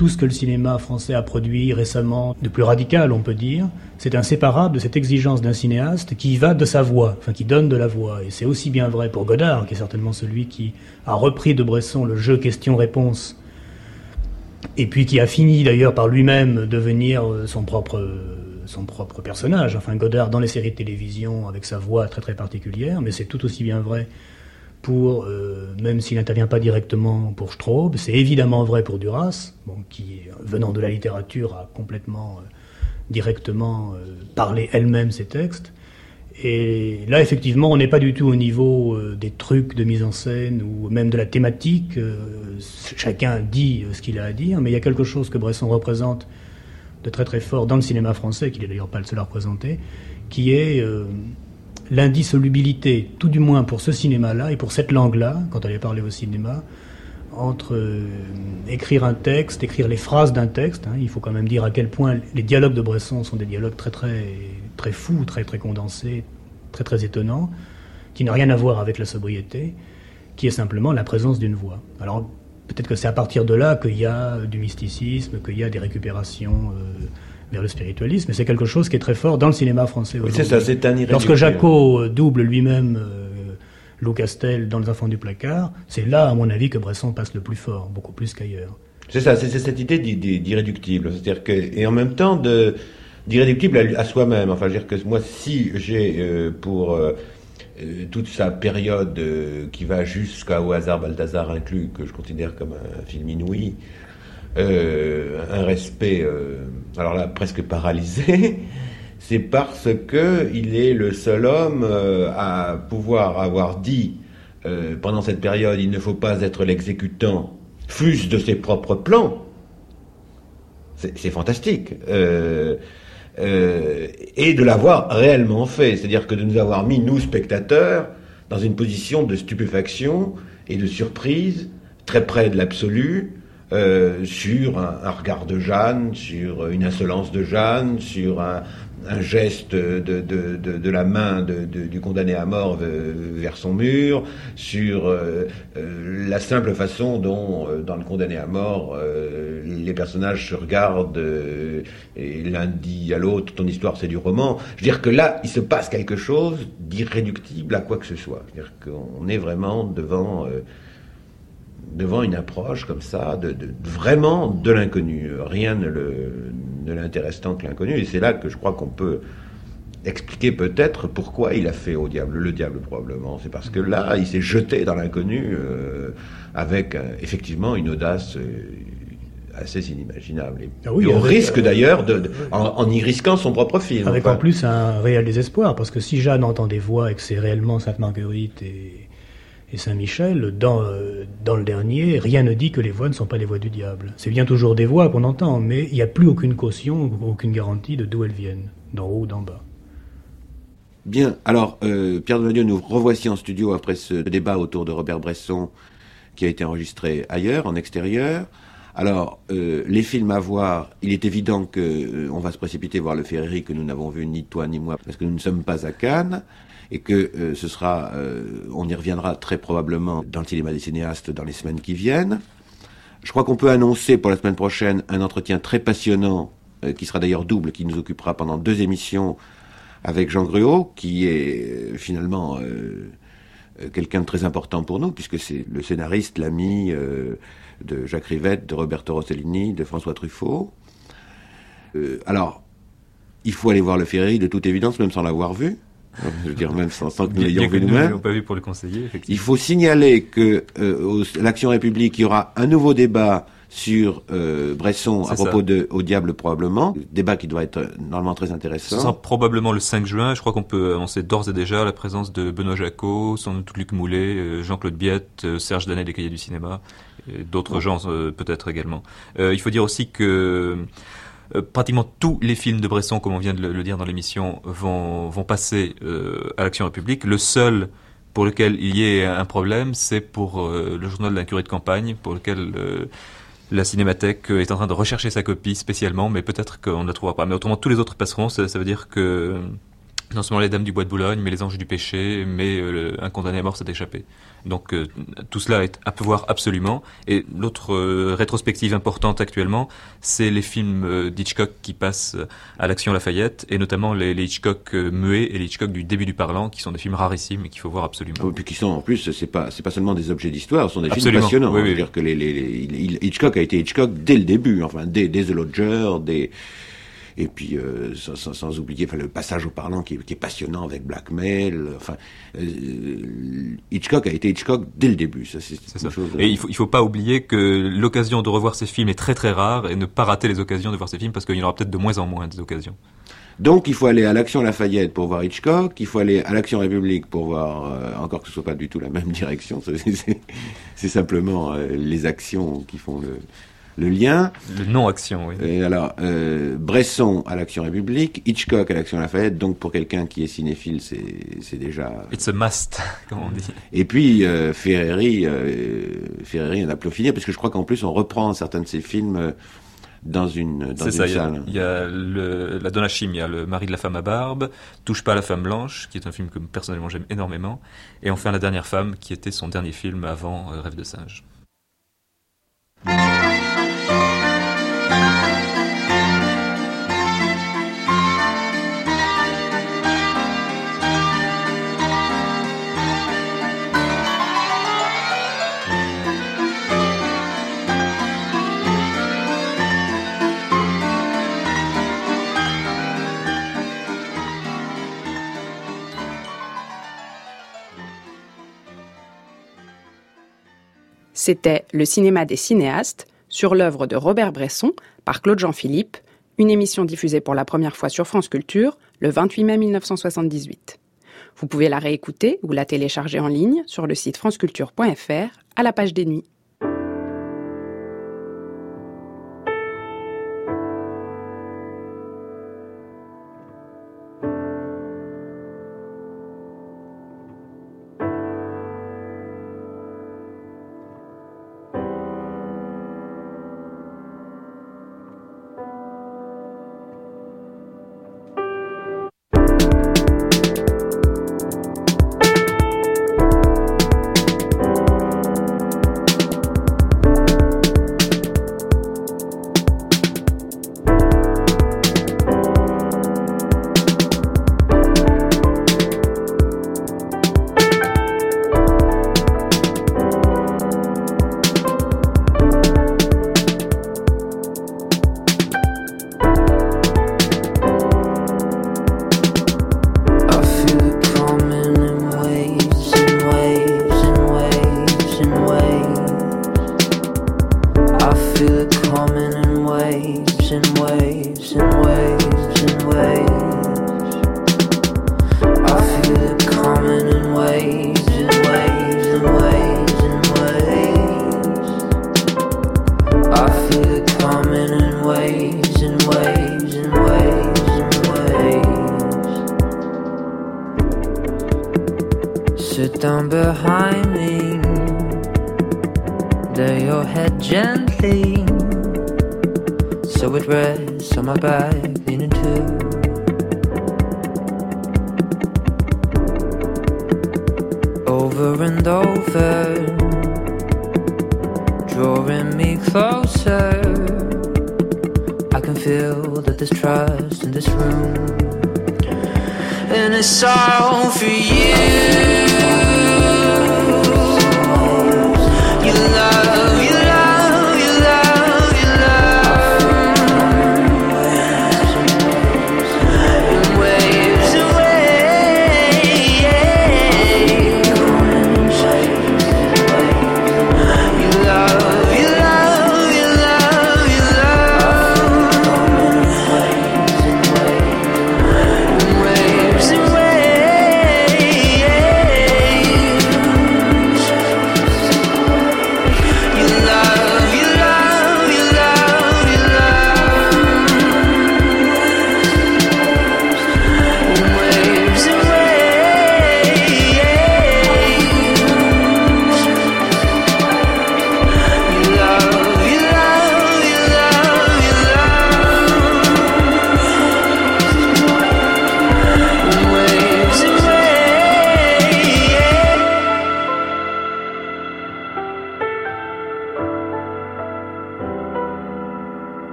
tout ce que le cinéma français a produit récemment, de plus radical on peut dire, c'est inséparable de cette exigence d'un cinéaste qui va de sa voix, enfin qui donne de la voix. Et c'est aussi bien vrai pour Godard, qui est certainement celui qui a repris de Bresson le jeu question-réponse, et puis qui a fini d'ailleurs par lui-même devenir son propre personnage. Enfin, Godard dans les séries de télévision avec sa voix très très particulière, mais c'est tout aussi bien vrai pour, même s'il n'intervient pas directement pour Straub, c'est évidemment vrai pour Duras, qui, venant de la littérature, a complètement, directement parlé elle-même ses textes. Et là, effectivement, on n'est pas du tout au niveau des trucs de mise en scène ou même de la thématique. Chacun dit ce qu'il a à dire, mais il y a quelque chose que Bresson représente de très très fort dans le cinéma français, qu'il n'est d'ailleurs pas le seul à représenter, qui est l'indissolubilité, tout du moins pour ce cinéma-là et pour cette langue-là, quand elle est parlée au cinéma, entre écrire un texte, écrire les phrases d'un texte. Il faut quand même dire à quel point les dialogues de Bresson sont des dialogues très très très fous, très très condensés, très très étonnants, qui n'ont rien à voir avec la sobriété, qui est simplement la présence d'une voix. Alors peut-être que c'est à partir de là qu'il y a du mysticisme, qu'il y a des récupérations vers le spiritualisme, mais c'est quelque chose qui est très fort dans le cinéma français aujourd'hui. Oui, c'est ça, c'est un irréductible. Lorsque Jacot double lui-même Lou Castel dans Les Enfants du Placard, c'est là, à mon avis, que Bresson passe le plus fort, beaucoup plus qu'ailleurs. C'est ça, c'est cette idée d'irréductible, c'est-à-dire que, et en même temps d'irréductible à soi-même. Enfin, je veux dire que moi, si j'ai pour toute sa période qui va jusqu'à Au hasard Balthazar inclus, que je considère comme un film inouï, un respect, alors là, presque paralysé, c'est parce que il est le seul homme à pouvoir avoir dit pendant cette période, il ne faut pas être l'exécutant, fût-ce de ses propres plans. C'est fantastique. Et de l'avoir réellement fait, c'est-à-dire que de nous avoir mis, nous, spectateurs, dans une position de stupéfaction et de surprise, très près de l'absolu, sur un regard de Jeanne, sur une insolence de Jeanne, sur un geste de la main du condamné à mort vers son mur, sur la simple façon dont, dans le condamné à mort, les personnages se regardent et l'un dit à l'autre « ton histoire c'est du roman ». Je veux dire que là, il se passe quelque chose d'irréductible à quoi que ce soit. C'est-à-dire qu'on est vraiment devant une approche comme ça, vraiment de l'inconnu. Rien ne l'intéresse tant que l'inconnu, et c'est là que je crois qu'on peut expliquer peut-être pourquoi il a fait le diable probablement. C'est parce que là, il s'est jeté dans l'inconnu avec effectivement une audace assez inimaginable. Et au risque d'ailleurs, en y risquant son propre film. Avec en plus un réel désespoir, parce que si Jeanne entend des voix et que c'est réellement Sainte-Marguerite et Saint-Michel, dans le dernier, rien ne dit que les voix ne sont pas les voix du diable. C'est bien toujours des voix qu'on entend, mais il n'y a plus aucune caution, aucune garantie de d'où elles viennent, d'en haut ou d'en bas. Bien, alors Pierre Devenieux, nous revoici en studio après ce débat autour de Robert Bresson qui a été enregistré ailleurs, en extérieur. Alors, les films à voir, il est évident qu'on va se précipiter voir le Ferreri que nous n'avons vu ni toi ni moi parce que nous ne sommes pas à Cannes. Et que ce sera, on y reviendra très probablement dans le cinéma des cinéastes dans les semaines qui viennent. Je crois qu'on peut annoncer pour la semaine prochaine un entretien très passionnant, qui sera d'ailleurs double, qui nous occupera pendant 2 émissions avec Jean Gruaud, qui est finalement quelqu'un de très important pour nous, puisque c'est le scénariste, l'ami de Jacques Rivette, de Roberto Rossellini, de François Truffaut. Alors, il faut aller voir le Ferreri de toute évidence, même sans l'avoir vu. Je veux dire, même sans que nous l'ayons vu nous-mêmes. Nous ne l'avons pas vu pour le conseiller, effectivement. Il faut signaler que l'Action République, il y aura un nouveau débat sur Bresson à propos de Au diable probablement. Débat qui doit être normalement très intéressant. Ce sera probablement le 5 juin. Je crois qu'on peut annoncer d'ores et déjà la présence de Benoît Jacot, sans doute Luc Moulet, Jean-Claude Biette, Serge Danet des Cahiers du cinéma, et d'autres gens peut-être également. Il faut dire aussi que pratiquement tous les films de Bresson, comme on vient de le dire dans l'émission, vont passer à l'Action République. Le seul pour lequel il y ait un problème, c'est pour le journal d'un curé de campagne, pour lequel la Cinémathèque est en train de rechercher sa copie spécialement, mais peut-être qu'on ne la trouvera pas. Mais autrement, tous les autres passeront. Ça veut dire que Non seulement les Dames du Bois de Boulogne, mais les Anges du Péché, mais un condamné à mort s'est échappé. Donc tout cela est à voir absolument. Et l'autre rétrospective importante actuellement, c'est les films d'Hitchcock qui passent à l'Action Lafayette, et notamment les Hitchcock muets et les Hitchcock du début du parlant, qui sont des films rarissimes et qu'il faut voir absolument. Et puis qui sont en plus, c'est pas seulement des objets d'histoire, ce sont des absolument. Films passionnants. Oui, oui. C'est-à-dire que Hitchcock a été Hitchcock dès le début, enfin dès The Lodger, et puis sans oublier le passage au parlant qui est passionnant avec Blackmail. Hitchcock a été Hitchcock dès le début. Ça, c'est ça. Chose, et il faut pas oublier que l'occasion de revoir ces films est très très rare, et ne pas rater les occasions de voir ces films, parce qu'il y en aura peut-être de moins en moins des occasions. Donc il faut aller à l'Action Lafayette pour voir Hitchcock, il faut aller à l'Action République pour voir, encore que ce soit pas du tout la même direction, c'est simplement les actions qui font le lien. Le non-action, oui. Et alors, Bresson à l'Action République, Hitchcock à l'Action Lafayette, donc pour quelqu'un qui est cinéphile, c'est déjà... It's a must, comme on dit. Et puis, Ferreri en a peaufiné, parce que je crois qu'en plus, on reprend certains de ses films dans une salle. Il y a la Donna Chim, il y a Le mari de la femme à barbe, Touche pas à la femme blanche, qui est un film que personnellement j'aime énormément, et enfin La dernière femme, qui était son dernier film avant Rêve de singe. C'était Le cinéma des cinéastes, sur l'œuvre de Robert Bresson par Claude Jean-Philippe, une émission diffusée pour la première fois sur France Culture le 28 mai 1978. Vous pouvez la réécouter ou la télécharger en ligne sur le site franceculture.fr à la page des nuits. Sit down behind me, lay your head gently, so it rests on my back, leaning too. Over and over, drawing me closer. I can feel that there's trust in this room, and it's all for you.